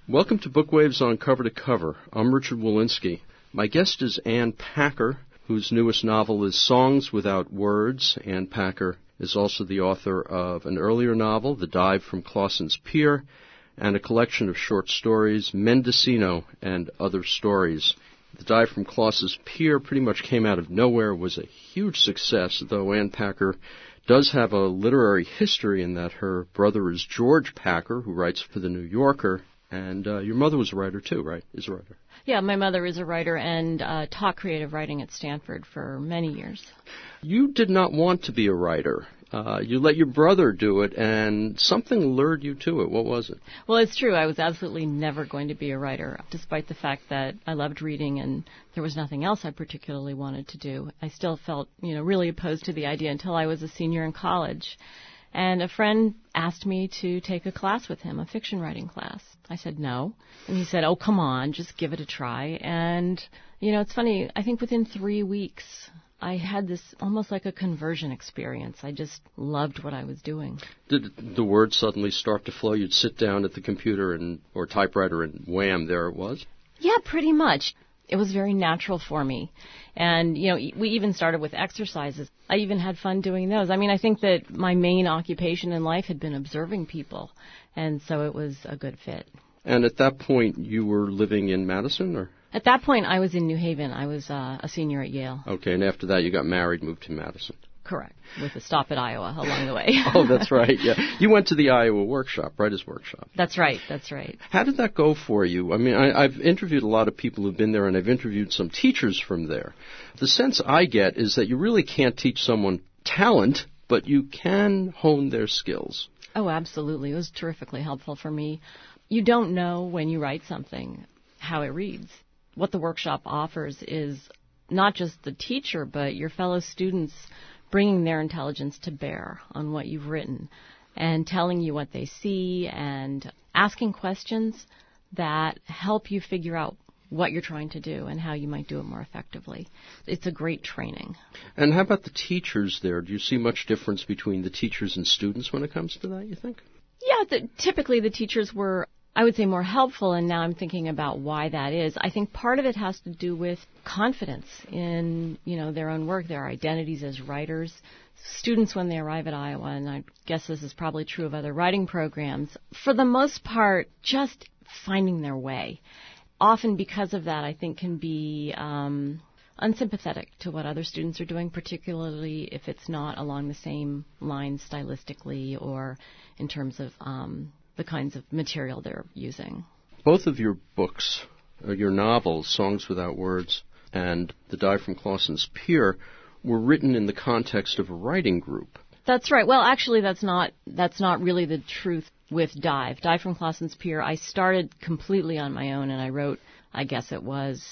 Welcome to Bookwaves on Cover to Cover. I'm Richard Walensky. My guest is Ann Packer, whose newest novel is Songs Without Words. Ann Packer is also the author of an earlier novel, The Dive from Clausen's Pier, and a collection of short stories, Mendocino and Other Stories. The Dive from Clausen's Pier pretty much came out of nowhere, was a huge success, though Ann Packer does have a literary history in that her brother is George Packer, who writes for The New Yorker, and your mother was a writer too, right? Is a writer. Yeah, my mother is a writer and taught creative writing at Stanford for many years. You did not want to be a writer. You let your brother do it, and something lured you to it. What was it? Well, it's true. I was absolutely never going to be a writer, despite the fact that I loved reading and there was nothing else I particularly wanted to do. I still felt, really opposed to the idea until I was a senior in college. And a friend asked me to take a class with him, a fiction writing class. I said no. And he said, oh, come on, just give it a try. And, it's funny, I think within 3 weeks, I had this almost like a conversion experience. I just loved what I was doing. Did the words suddenly start to flow? You'd sit down at the computer or typewriter and wham, there it was? Yeah, pretty much. It was very natural for me. And, we even started with exercises. I even had fun doing those. I think that my main occupation in life had been observing people, and so it was a good fit. And at that point, you were living in Madison, or? At that point, I was in New Haven. I was a senior at Yale. Okay, and after that, you got married, moved to Madison. Correct, with a stop at Iowa along the way. Oh, that's right, yeah. You went to the Iowa workshop, Writers' Workshop. That's right. How did that go for you? I've interviewed a lot of people who've been there, and I've interviewed some teachers from there. The sense I get is that you really can't teach someone talent, but you can hone their skills. Oh, absolutely. It was terrifically helpful for me. You don't know when you write something how it reads. What the workshop offers is not just the teacher, but your fellow students bringing their intelligence to bear on what you've written and telling you what they see and asking questions that help you figure out what you're trying to do and how you might do it more effectively. It's a great training. And how about the teachers there? Do you see much difference between the teachers and students when it comes to that, you think? Yeah, typically the teachers were, I would say, more helpful, and now I'm thinking about why that is. I think part of it has to do with confidence in, their own work, their identities as writers. Students, when they arrive at Iowa, and I guess this is probably true of other writing programs, for the most part, just finding their way. Often because of that, I think can be unsympathetic to what other students are doing, particularly if it's not along the same lines stylistically or in terms of the kinds of material they're using. Both of your books, your novels, Songs Without Words and The Dive from Clausen's Pier, were written in the context of a writing group. That's right. Well, actually, that's not really the truth with Dive from Clausen's Pier. I started completely on my own, and I wrote, I guess it was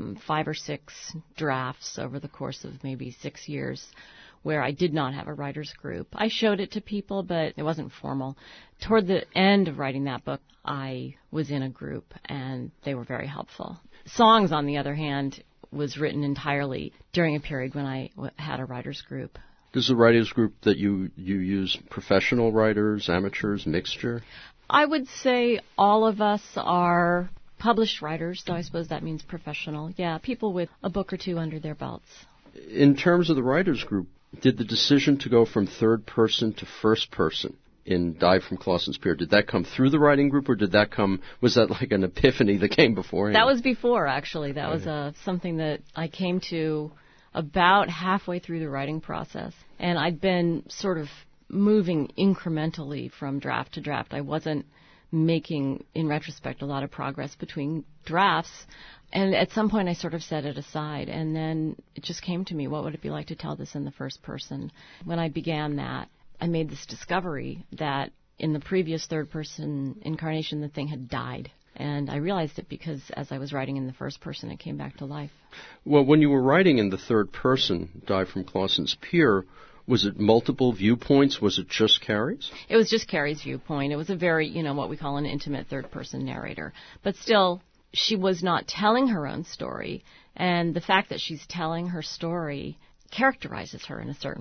5 or 6 drafts over the course of maybe 6 years, where I did not have a writer's group. I showed it to people, but it wasn't formal. Toward the end of writing that book, I was in a group, and they were very helpful. Songs, on the other hand, was written entirely during a period when I had a writer's group. Does the writers group that you use professional writers, amateurs, mixture? I would say all of us are published writers, so I suppose that means professional. Yeah, people with a book or two under their belts. In terms of the writers group, did the decision to go from third person to first person in Dive from Clausen's Pier, did that come through the writing group, or was that like an epiphany that came beforehand? That was before, actually. That was something that I came to about halfway through the writing process. And I'd been sort of moving incrementally from draft to draft. I wasn't making, in retrospect, a lot of progress between drafts. And at some point I sort of set it aside. And then it just came to me, what would it be like to tell this in the first person? When I began that, I made this discovery that in the previous third-person incarnation, the thing had died. And I realized it because as I was writing in the first person, it came back to life. Well, when you were writing in the third person, Dive from Clausen's Pier, was it multiple viewpoints? Was it just Carrie's? It was just Carrie's viewpoint. It was a very, what we call an intimate third-person narrator. But still, she was not telling her own story. And the fact that she's telling her story characterizes her in a certain way.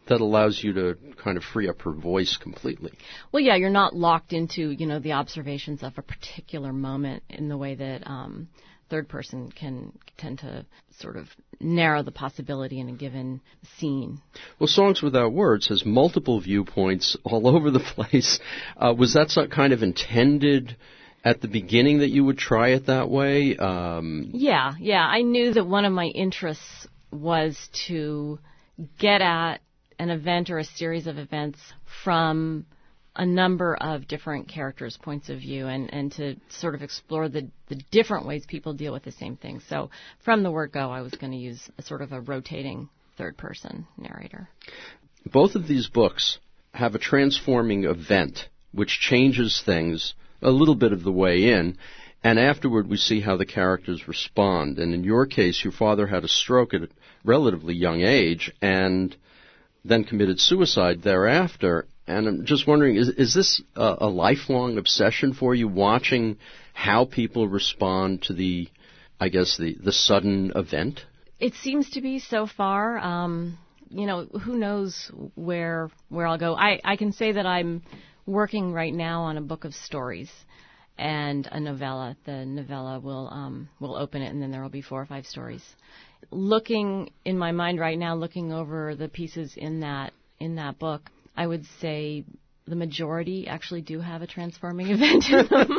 that allows you to kind of free up her voice completely. Well, yeah, you're not locked into, the observations of a particular moment in the way that third person can tend to sort of narrow the possibility in a given scene. Well, Songs Without Words has multiple viewpoints all over the place. Was that kind of intended at the beginning that you would try it that way? Yeah. I knew that one of my interests was to get at an event or a series of events from a number of different characters' points of view and to sort of explore the different ways people deal with the same thing. So from the word go, I was going to use a sort of a rotating third-person narrator. Both of these books have a transforming event which changes things a little bit of the way in, and afterward we see how the characters respond. And in your case, your father had a stroke at a relatively young age and then committed suicide thereafter. And I'm just wondering, is this a lifelong obsession for you, watching how people respond to the sudden event? It seems to be so far. Who knows where I'll go. I can say that I'm working right now on a book of stories and a novella. The novella will open it, and then there will be 4 or 5 stories. Looking in my mind right now, looking over the pieces in that book, I would say the majority actually do have a transforming event in them.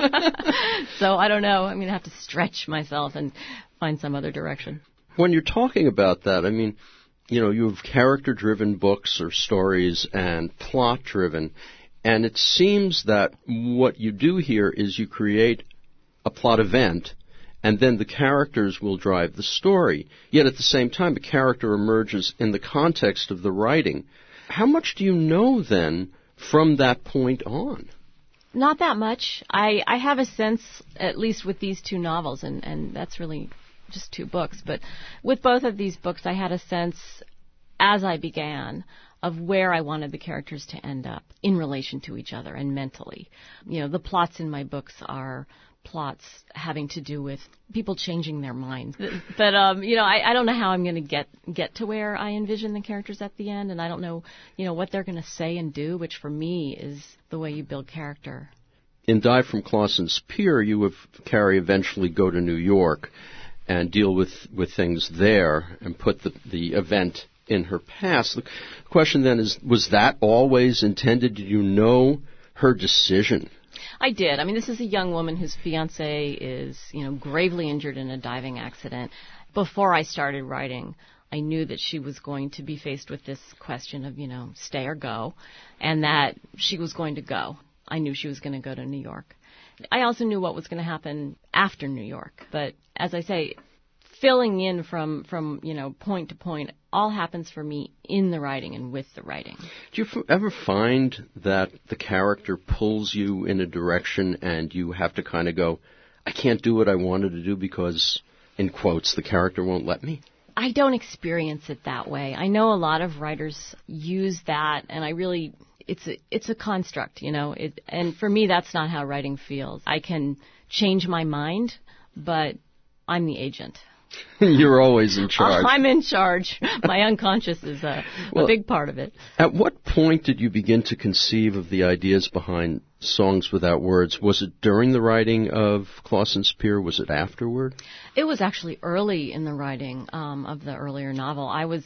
So I don't know. I'm going to have to stretch myself and find some other direction. When you're talking about that, you have character-driven books or stories and plot-driven, and it seems that what you do here is you create a plot event, and then the characters will drive the story. Yet at the same time, a character emerges in the context of the writing. How much do you know, then, from that point on? Not that much. I have a sense, at least with these 2 novels, and that's really just 2 books, but with both of these books, I had a sense, as I began, of where I wanted the characters to end up in relation to each other and mentally. The plots in my books are plots having to do with people changing their minds. But, I don't know how I'm going to get to where I envision the characters at the end, and I don't know, what they're going to say and do, which for me is the way you build character. In Die from Clausen's Pier, you have Carrie eventually go to New York and deal with things there and put the event in her past. The question then is, was that always intended? Did you know her decision? I did. This is a young woman whose fiancé is, gravely injured in a diving accident. Before I started writing, I knew that she was going to be faced with this question of, stay or go, and that she was going to go. I knew she was going to go to New York. I also knew what was going to happen after New York. But as I say, filling in from point to point all happens for me in the writing and with the writing. Do you ever find that the character pulls you in a direction and you have to kind of go, I can't do what I wanted to do because, in quotes, the character won't let me? I don't experience it that way. I know a lot of writers use that, and it's a construct, and for me that's not how writing feels. I can change my mind, but I'm the agent. You're always in charge. I'm in charge. My unconscious is a big part of it. At what point did you begin to conceive of the ideas behind Songs Without Words? Was it during the writing of Clausen's Pier? Was it afterward? It was actually early in the writing of the earlier novel. I was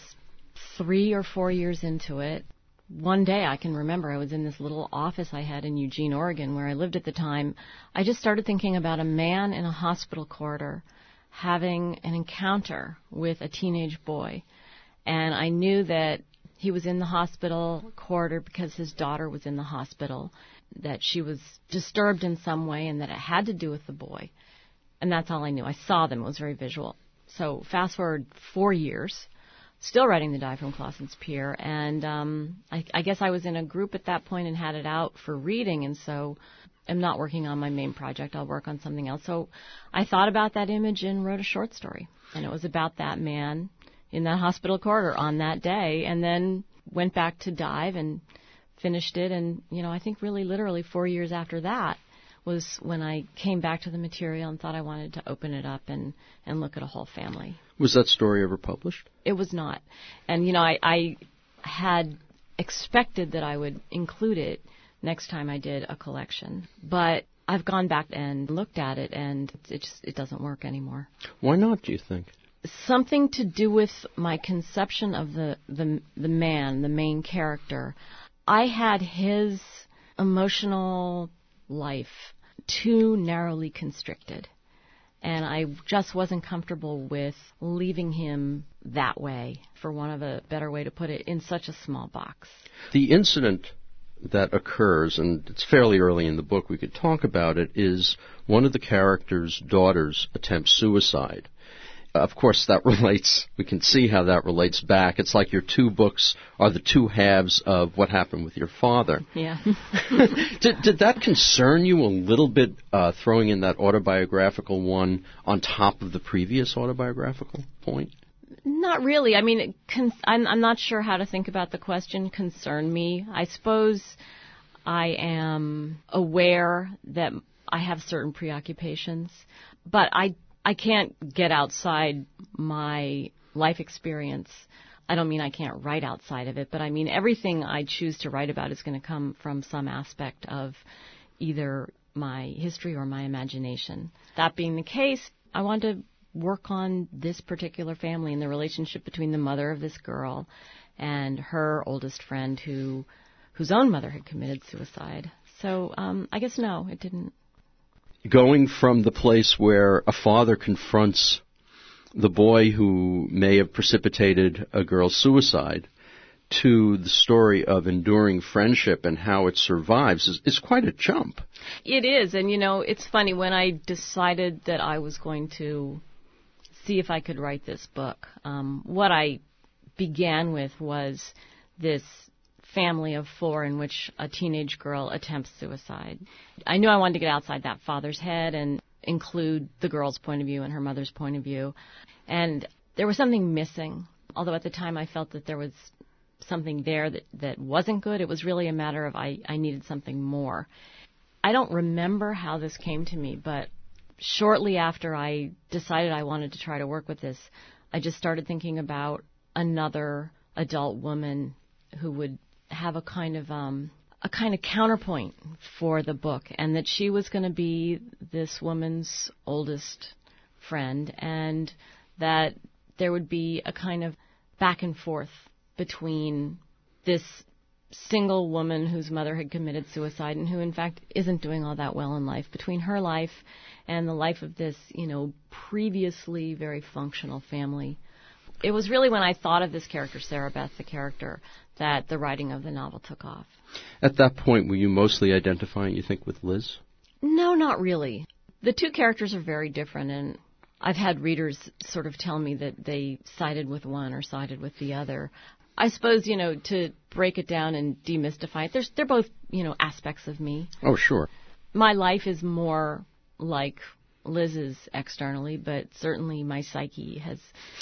3 or 4 years into it. One day I can remember I was in this little office I had in Eugene, Oregon, where I lived at the time. I just started thinking about a man in a hospital corridor having an encounter with a teenage boy. And I knew that he was in the hospital corridor because his daughter was in the hospital, that she was disturbed in some way, and that it had to do with the boy. And that's all I knew. I saw them. It was very visual. So fast forward 4 years, still writing the Die from Clausen's Pier, and I guess I was in a group at that point and had it out for reading, and so I'm not working on my main project. I'll work on something else. So I thought about that image and wrote a short story. And it was about that man in that hospital corridor on that day, and then went back to dive and finished it. And, I think really literally 4 years after that was when I came back to the material and thought I wanted to open it up and look at a whole family. Was that story ever published? It was not. And, I had expected that I would include it next time I did a collection. But I've gone back and looked at it, and it doesn't work anymore. Why not, do you think? Something to do with my conception of the man, the main character. I had his emotional life too narrowly constricted, and I just wasn't comfortable with leaving him that way, for want of a better way to put it, in such a small box. The incident that occurs, and it's fairly early in the book, we could talk about it, is one of the character's daughters attempts suicide. Of course, that relates, we can see how that relates back. It's like your two books are the two halves of what happened with your father. Yeah. Did that concern you a little bit, throwing in that autobiographical one on top of the previous autobiographical point? Not really. I mean, I'm not sure how to think about the question, concern me. I suppose I am aware that I have certain preoccupations, but I can't get outside my life experience. I don't mean I can't write outside of it, but I mean everything I choose to write about is going to come from some aspect of either my history or my imagination. That being the case, I want to work on this particular family and the relationship between the mother of this girl and her oldest friend whose own mother had committed suicide. So I guess no, it didn't. Going from the place where a father confronts the boy who may have precipitated a girl's suicide to the story of enduring friendship and how it survives is quite a jump. It is, and it's funny, when I decided that I was going to see if I could write this book, what I began with was this family of 4 in which a teenage girl attempts suicide. I knew I wanted to get outside that father's head and include the girl's point of view and her mother's point of view. And there was something missing, although at the time I felt that there was something there that wasn't good. It was really a matter of I needed something more. I don't remember how this came to me, but shortly after I decided I wanted to try to work with this, I just started thinking about another adult woman who would have a kind of counterpoint for the book, and that she was going to be this woman's oldest friend, and that there would be a kind of back and forth between this single woman whose mother had committed suicide and who in fact isn't doing all that well in life, between her life and the life of this, previously very functional family. It was really when I thought of this character, Sarah Beth, the character, that the writing of the novel took off. At that point, were you mostly identifying, you think, with Liz? No, not really. The two characters are very different, and I've had readers sort of tell me that they sided with one or sided with the other. I suppose, to break it down and demystify it, they're both, aspects of me. Oh, sure. My life is more like Liz's externally, but certainly my psyche has,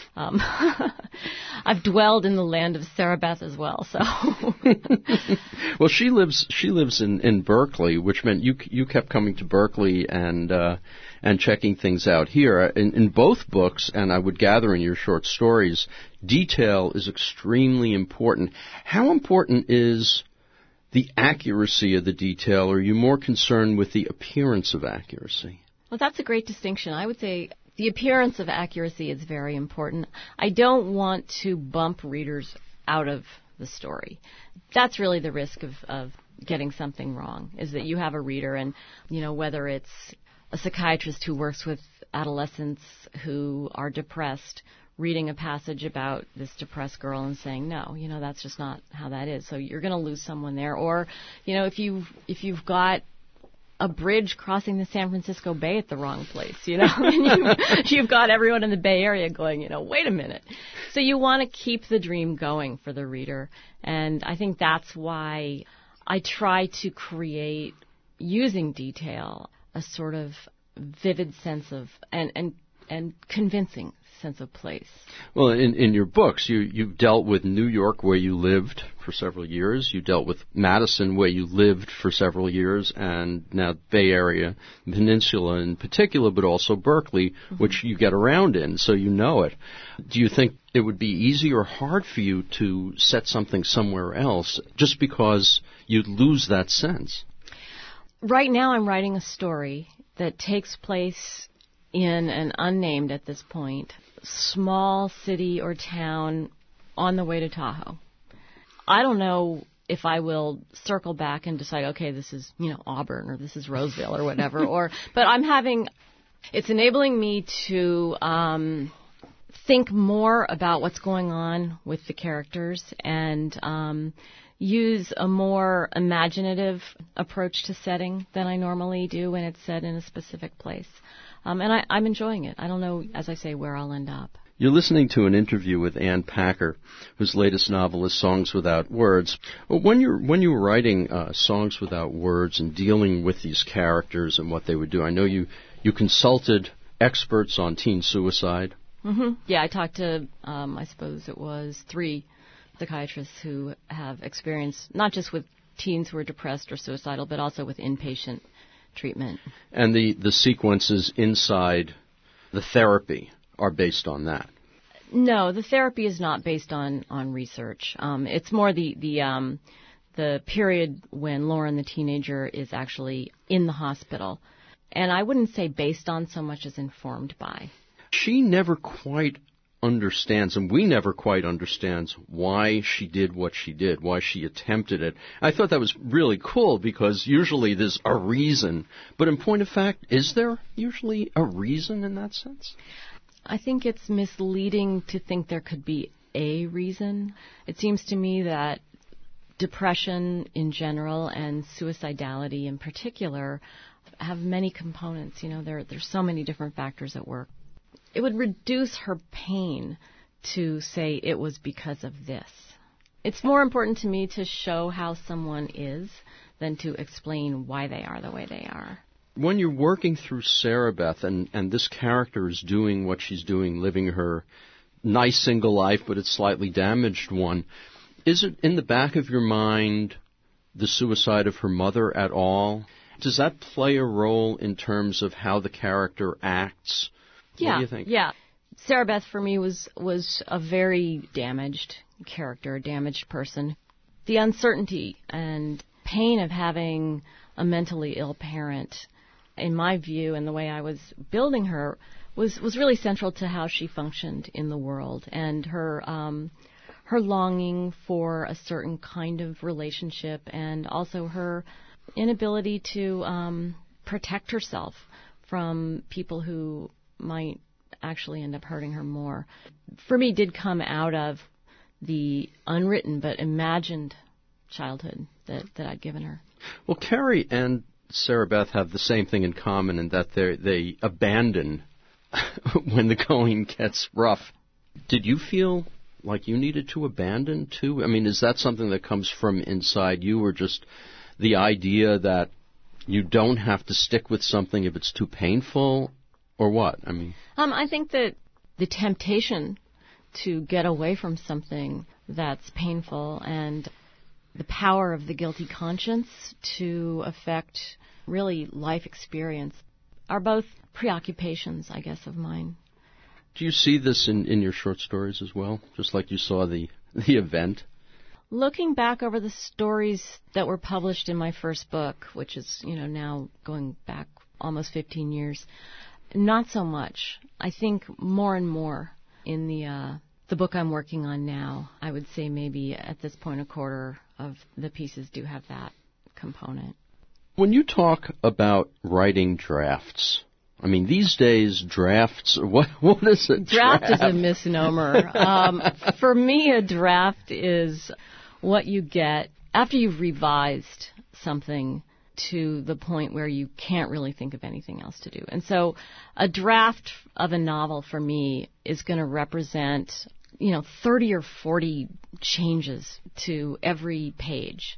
I've dwelled in the land of Sarah Beth as well, so. Well, she lives in Berkeley, which meant you kept coming to Berkeley and checking things out here. In both books, and I would gather in your short stories, detail is extremely important. How important is the accuracy of the detail, or are you more concerned with the appearance of accuracy? Well, that's a great distinction. I would say the appearance of accuracy is very important. I don't want to bump readers out of the story. That's really the risk of getting something wrong, is that you have a reader, and, whether it's a psychiatrist who works with adolescents who are depressed, reading a passage about this depressed girl and saying, no, that's just not how that is. So you're going to lose someone there. Or, if you've got a bridge crossing the San Francisco Bay at the wrong place, and you've got everyone in the Bay Area going, wait a minute. So you want to keep the dream going for the reader. And I think that's why I try to create, using detail, a sort of vivid sense of, and and convincing sense of place. Well, in your books, you've dealt with New York, where you lived for several years. You dealt with Madison, where you lived for several years, and now Bay Area, Peninsula in particular, but also Berkeley, which you get around in, so you know it. Do you think it would be easy or hard for you to set something somewhere else just because you'd lose that sense? Right now I'm writing a story that takes place in an unnamed, at this point, small city or town on the way to Tahoe. I don't know if I will circle back and decide, okay, this is, Auburn or this is Roseville or whatever, but it's enabling me to think more about what's going on with the characters and use a more imaginative approach to setting than I normally do when it's set in a specific place. And I'm enjoying it. I don't know, as I say, where I'll end up. You're listening to an interview with Ann Packer, whose latest novel is Songs Without Words. When you were writing Songs Without Words and dealing with these characters and what they would do, I know you consulted experts on teen suicide. Mm-hmm. Yeah, I talked to, I suppose it was 3 psychiatrists who have experience not just with teens who are depressed or suicidal, but also with inpatient treatment. And the sequences inside the therapy are based on that? No, the therapy is not based on research. It's more the period when Lauren, the teenager, is actually in the hospital. And I wouldn't say based on so much as informed by. She never quite understands, and we never quite understands why she did what she did, why she attempted it. I thought that was really cool because usually there's a reason. But in point of fact, is there usually a reason in that sense? I think it's misleading to think there could be a reason. It seems to me that depression in general and suicidality in particular have many components. There's so many different factors at work. It would reduce her pain to say it was because of this. It's more important to me to show how someone is than to explain why they are the way they are. When you're working through Sarah Beth and this character is doing what she's doing, living her nice single life, but it's slightly damaged one, is it in the back of your mind the suicide of her mother at all? Does that play a role in terms of how the character acts? What do you think? Yeah. Sarah Beth for me was a very damaged character, a damaged person. The uncertainty and pain of having a mentally ill parent, in my view, and the way I was building her, was really central to how she functioned in the world, and her longing for a certain kind of relationship, and also her inability to protect herself from people who might actually end up hurting her more. For me, did come out of the unwritten but imagined childhood that I'd given her. Well, Carrie and Sarah Beth have the same thing in common in that they abandon when the going gets rough. Did you feel like you needed to abandon too? I mean, is that something that comes from inside you, or just the idea that you don't have to stick with something if it's too painful, or what? I mean, I think that the temptation to get away from something that's painful and the power of the guilty conscience to affect really life experience are both preoccupations, I guess, of mine. Do you see this in your short stories as well, just like you saw the event? Looking back over the stories that were published in my first book, which is, now going back almost 15 years, not so much. I think more and more in the book I'm working on now, I would say maybe at this point a quarter of the pieces do have that component. When you talk about writing drafts, I mean, these days, drafts, what is a draft? Draft is a misnomer. For me, a draft is what you get after you've revised something to the point where you can't really think of anything else to do. And so a draft of a novel for me is going to represent, 30 or 40 changes to every page.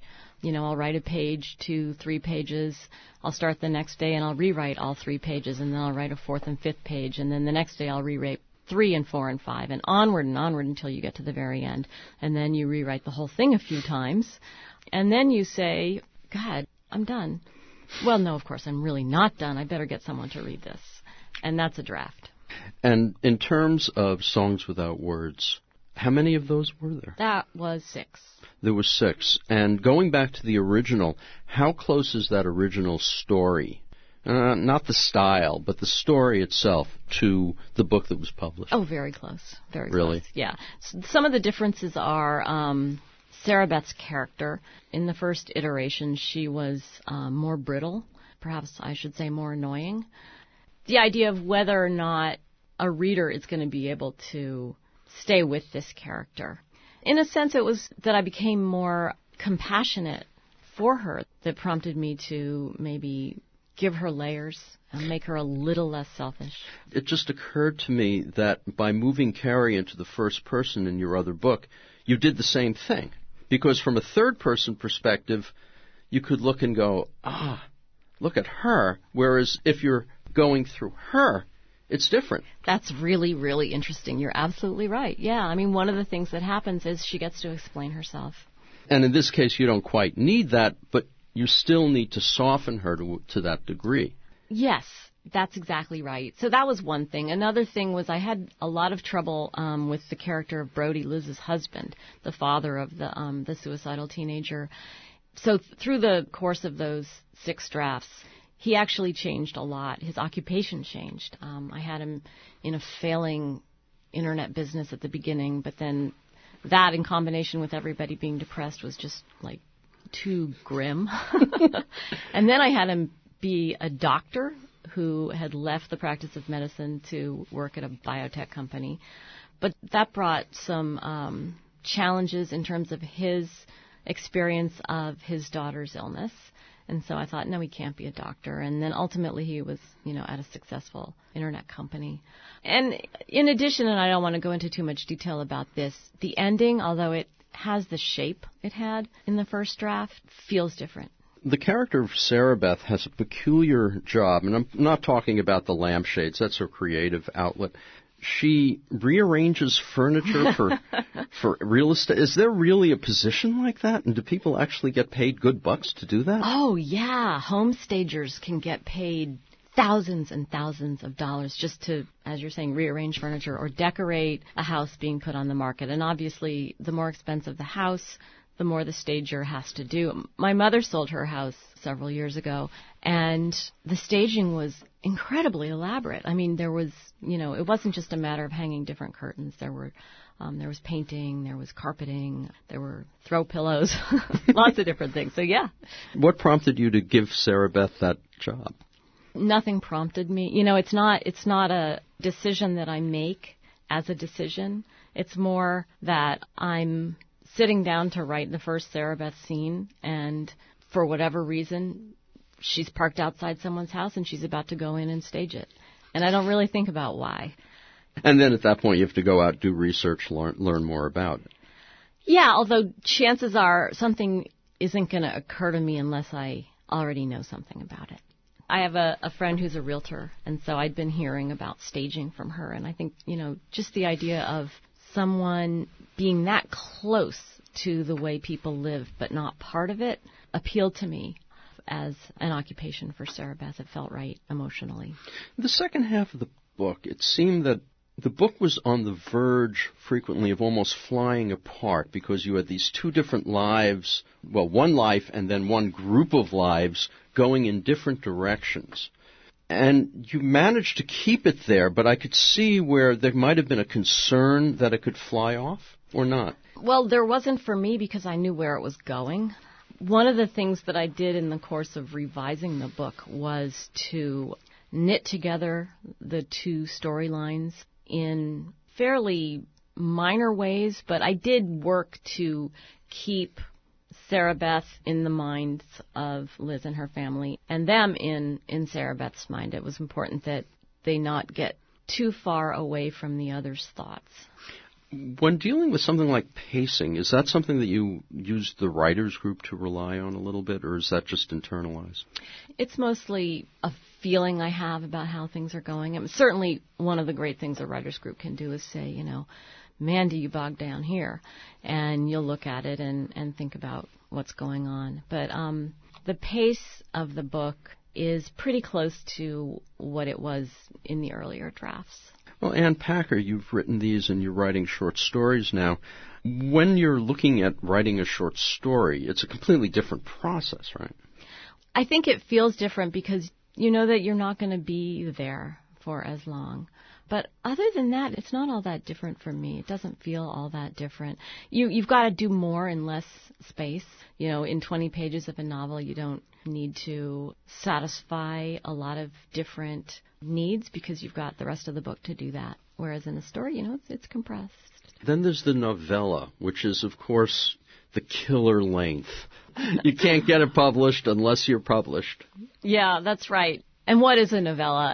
I'll write a page, 2, 3 pages. I'll start the next day and I'll rewrite all 3 pages, and then I'll write a 4th and 5th page, and then the next day I'll rewrite 3 and 4 and 5, and onward until you get to the very end. And then you rewrite the whole thing a few times, and then you say, God, I'm done. Well, no, of course, I'm really not done. I better get someone to read this. And that's a draft. And in terms of Songs Without Words, how many of those were there? That was 6. There was 6. And going back to the original, how close is that original story? Not the style, but the story itself to the book that was published. Oh, very close. Very really? Close. Yeah. Some of the differences are Sarah Beth's character. In the first iteration, she was more brittle. Perhaps I should say more annoying. The idea of whether or not a reader is going to be able to stay with this character. In a sense, it was that I became more compassionate for her that prompted me to maybe give her layers and make her a little less selfish. It just occurred to me that by moving Carrie into the first person in your other book, you did the same thing. Because from a third-person perspective, you could look and go, look at her, whereas if you're going through her, it's different. That's really, really interesting. You're absolutely right. Yeah, I mean, one of the things that happens is she gets to explain herself. And in this case, you don't quite need that, but you still need to soften her to that degree. Yes, that's exactly right. So that was one thing. Another thing was I had a lot of trouble with the character of Brody, Liz's husband, the father of the suicidal teenager. So through the course of those 6 drafts, he actually changed a lot. His occupation changed. I had him in a failing internet business at the beginning, but then that in combination with everybody being depressed was just like too grim. And then I had him be a doctor who had left the practice of medicine to work at a biotech company. But that brought some challenges in terms of his experience of his daughter's illness. And so I thought, no, he can't be a doctor. And then ultimately he was, at a successful internet company. And in addition, and I don't want to go into too much detail about this, the ending, although it has the shape it had in the first draft, feels different. The character of Sarah Beth has a peculiar job, and I'm not talking about the lampshades. That's her creative outlet. She rearranges furniture for real estate. Is there really a position like that? And do people actually get paid good bucks to do that? Oh, yeah. Home stagers can get paid thousands and thousands of dollars just to, as you're saying, rearrange furniture or decorate a house being put on the market. And obviously, the more expensive the house, the more the stager has to do. My mother sold her house several years ago, and the staging was incredibly elaborate. I mean, there was, it wasn't just a matter of hanging different curtains. There was painting, there was carpeting, there were throw pillows, lots of different things. So, yeah. What prompted you to give Sarah Beth that job? Nothing prompted me. It's not a decision that I make as a decision. It's more that I'm sitting down to write the first Sarah Beth scene, and for whatever reason, she's parked outside someone's house and she's about to go in and stage it. And I don't really think about why. And then at that point, you have to go out, do research, learn more about it. Yeah, although chances are something isn't going to occur to me unless I already know something about it. I have a friend who's a realtor, and so I'd been hearing about staging from her. And I think, just the idea of someone being that close to the way people live but not part of it appealed to me as an occupation for Sarah Beth. It felt right emotionally. The second half of the book, it seemed that the book was on the verge frequently of almost flying apart because you had these 2 different lives, well, one life and then one group of lives going in different directions. And you managed to keep it there, but I could see where there might have been a concern that it could fly off, or not. Well, there wasn't for me because I knew where it was going. One of the things that I did in the course of revising the book was to knit together the 2 storylines in fairly minor ways, but I did work to keep Sarah Beth in the minds of Liz and her family, and them in Sarah Beth's mind. It was important that they not get too far away from the other's thoughts. When dealing with something like pacing, is that something that you use the writers group to rely on a little bit, or is that just internalized? It's mostly a feeling I have about how things are going. And certainly one of the great things a writers group can do is say, man, do you bog down here? And you'll look at it and think about what's going on. But the pace of the book is pretty close to what it was in the earlier drafts. Well, Ann Packer, you've written these and you're writing short stories now. When you're looking at writing a short story, it's a completely different process, right? I think it feels different because you know that you're not going to be there for as long. But other than that, it's not all that different for me. It doesn't feel all that different. You've got to do more in less space. In 20 pages of a novel, you don't need to satisfy a lot of different needs because you've got the rest of the book to do that. Whereas in a story, it's compressed. Then there's the novella, which is, of course, the killer length. You can't get it published unless you're published. Yeah, that's right. And what is a novella?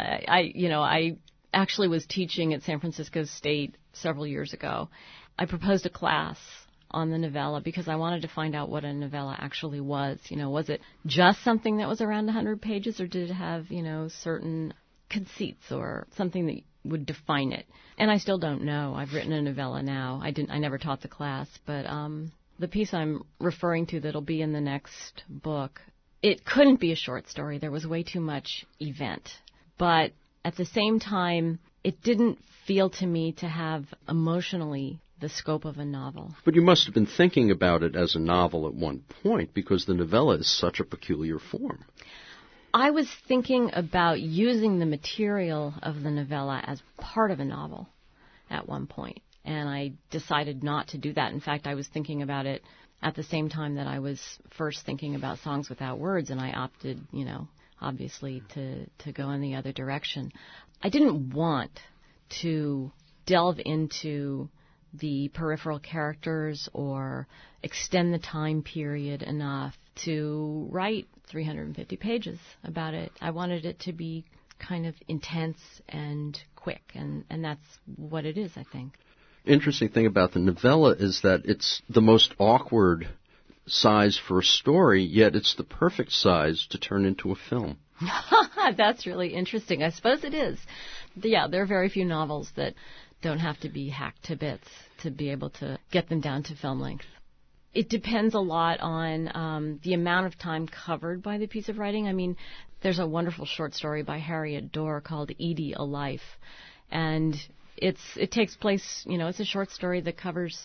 I actually was teaching at San Francisco State several years ago. I proposed a class on the novella because I wanted to find out what a novella actually was. Was it just something that was around 100 pages, or did it have, certain conceits or something that would define it? And I still don't know. I've written a novella now. I never taught the class, but the piece I'm referring to that'll be in the next book, it couldn't be a short story. There was way too much event. But at the same time, it didn't feel to me to have emotionally the scope of a novel. But you must have been thinking about it as a novel at one point because the novella is such a peculiar form. I was thinking about using the material of the novella as part of a novel at one point, and I decided not to do that. In fact, I was thinking about it at the same time that I was first thinking about Songs Without Words, and I opted, obviously to go in the other direction. I didn't want to delve into the peripheral characters or extend the time period enough to write 350 pages about it. I wanted it to be kind of intense and quick, and that's what it is, I think. Interesting thing about the novella is that it's the most awkward size for a story, yet it's the perfect size to turn into a film. That's really interesting. I suppose it is. Yeah, there are very few novels that don't have to be hacked to bits to be able to get them down to film length. It depends a lot on the amount of time covered by the piece of writing. I mean, there's a wonderful short story by Harriet Dorr called Edie, A Life. And it takes place, it's a short story that covers,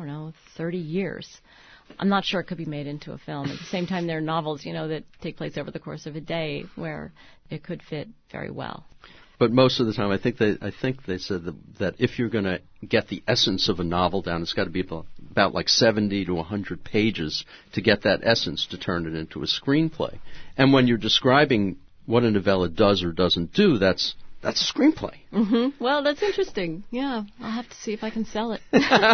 30 years. I'm not sure it could be made into a film. At the same time, there are novels, that take place over the course of a day where it could fit very well. But most of the time, I think they said that if you're going to get the essence of a novel down, it's got to be about like 70 to 100 pages to get that essence to turn it into a screenplay. And when you're describing what a novella does or doesn't do, that's a screenplay. Mm-hmm. Well, that's interesting. Yeah, I'll have to see if I can sell it.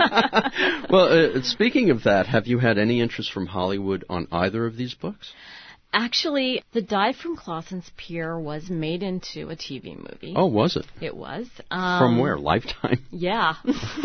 Well, speaking of that, have you had any interest from Hollywood on either of these books? Actually, The Dive from Clausen's Pier was made into a TV movie. Oh, was it? It was. From where? Lifetime? Yeah.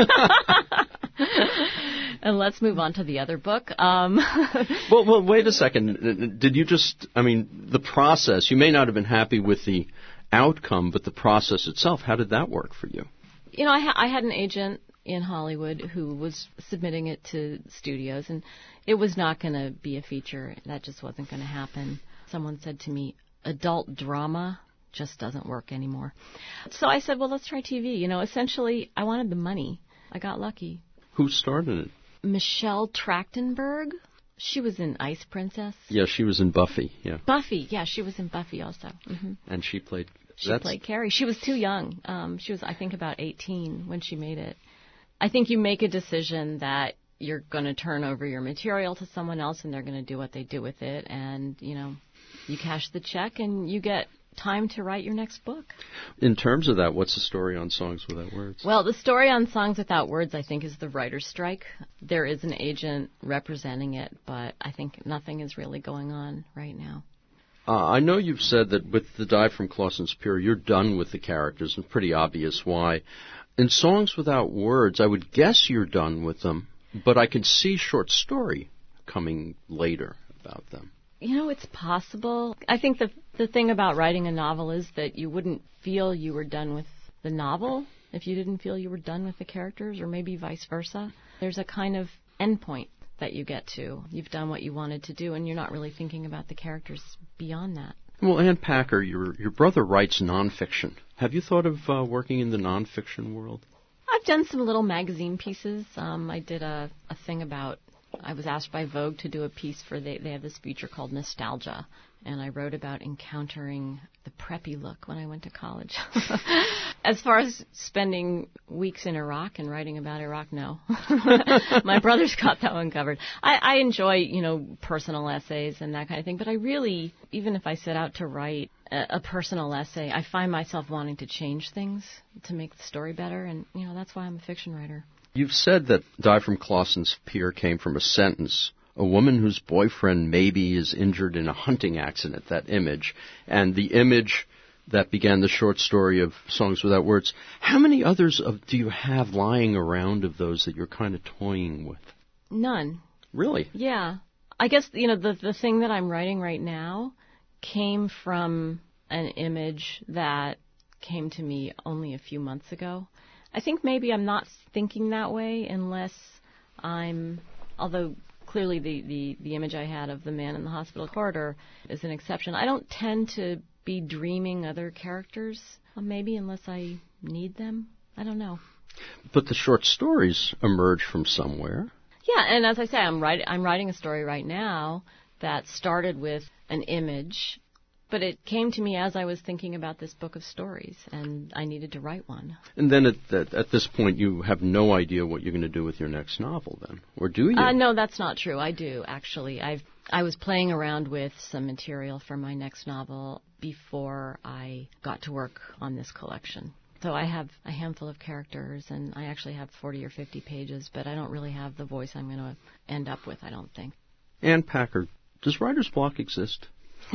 And let's move on to the other book. Well, wait a second. Did you the process, you may not have been happy with the outcome, but the process itself, how did that work for you? I had an agent in Hollywood who was submitting it to studios, and it was not going to be a feature. That just wasn't going to happen. Someone said to me, adult drama just doesn't work anymore. So I said, well, let's try TV. Essentially, I wanted the money. I got lucky. Who starred in it? Michelle Trachtenberg. She was in Ice Princess. Yeah, she was in Buffy. Yeah. Buffy. Yeah, she was in Buffy also. Mm-hmm. And she played... She played Carrie. She was too young. She was, I think, about 18 when she made it. I think you make a decision that you're going to turn over your material to someone else and they're going to do what they do with it. And, you cash the check and you get time to write your next book. In terms of that, what's the story on Songs Without Words? Well, the story on Songs Without Words, I think, is the writer's strike. There is an agent representing it, but I think nothing is really going on right now. I know you've said that with The Dive from Clausen's Pier, you're done with the characters, and pretty obvious why. In Songs Without Words, I would guess you're done with them, but I can see short story coming later about them. It's possible. I think the thing about writing a novel is that you wouldn't feel you were done with the novel if you didn't feel you were done with the characters, or maybe vice versa. There's a kind of endpoint that you get to. You've done what you wanted to do, and you're not really thinking about the characters beyond that. Well, Ann Packer, your brother writes nonfiction. Have you thought of working in the nonfiction world? I've done some little magazine pieces. I did a thing about, I was asked by Vogue to do a piece for, they have this feature called Nostalgia, and I wrote about encountering the preppy look when I went to college. As far as spending weeks in Iraq and writing about Iraq, no. My brother's got that one covered. I enjoy, personal essays and that kind of thing, but I really, even if I set out to write a personal essay, I find myself wanting to change things to make the story better, and, that's why I'm a fiction writer. You've said that Dive from Clausen's Pier came from a sentence, a woman whose boyfriend maybe is injured in a hunting accident, that image, and the image that began the short story of Songs Without Words. How many others do you have lying around of those that you're kind of toying with? None. Really? Yeah. I guess, the thing that I'm writing right now came from an image that came to me only a few months ago. I think maybe I'm not thinking that way unless although clearly the image I had of the man in the hospital corridor is an exception. I don't tend to be dreaming other characters, maybe unless I need them. I don't know. But the short stories emerge from somewhere. Yeah, and as I say, I'm writing a story right now that started with an image, but it came to me as I was thinking about this book of stories, and I needed to write one. And then at this point, you have no idea what you're going to do with your next novel, then? Or do you? No, that's not true. I do, actually. I was playing around with some material for my next novel before I got to work on this collection. So I have a handful of characters, and I actually have 40 or 50 pages, but I don't really have the voice I'm going to end up with, I don't think. Ann Packer, does writer's block exist?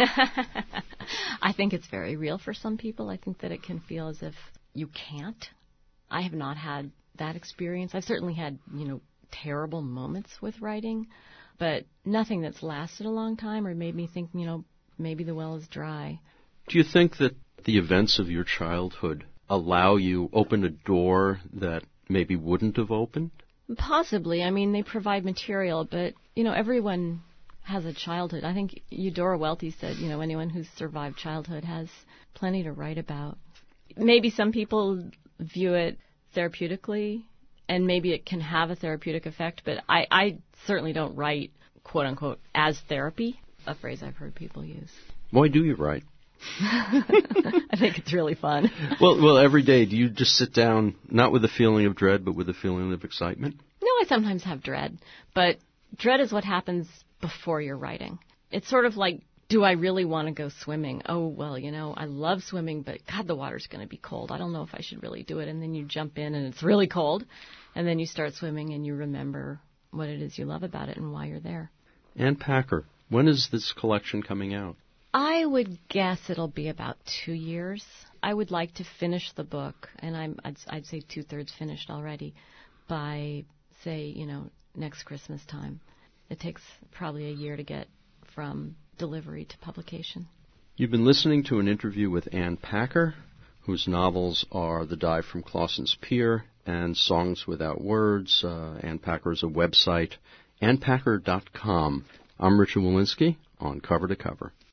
I think it's very real for some people. I think that it can feel as if you can't. I have not had that experience. I've certainly had, terrible moments with writing, but nothing that's lasted a long time or made me think, maybe the well is dry. Do you think that the events of your childhood open a door that maybe wouldn't have opened? Possibly. I mean, they provide material, but, everyone has a childhood. I think Eudora Welty said, anyone who's survived childhood has plenty to write about. Maybe some people view it therapeutically, and maybe it can have a therapeutic effect, but I certainly don't write, quote unquote, as therapy, a phrase I've heard people use. Why do you write? I think it's really fun. Well, every day, do you just sit down, not with a feeling of dread, but with a feeling of excitement? No, I sometimes have dread, but dread is what happens before you're writing. It's sort of like, do I really want to go swimming? Oh, well, I love swimming, but God, the water's going to be cold. I don't know if I should really do it. And then you jump in and it's really cold. And then you start swimming and you remember what it is you love about it and why you're there. Ann Packer, when is this collection coming out? I would guess it'll be about 2 years. I would like to finish the book, and I'd say 2/3 finished already, by, say, next Christmas time. It takes probably a year to get from delivery to publication. You've been listening to an interview with Ann Packer, whose novels are The Dive from Clausen's Pier and Songs Without Words. Ann Packer is a website, annpacker.com. I'm Richard Wolinsky on Cover to Cover.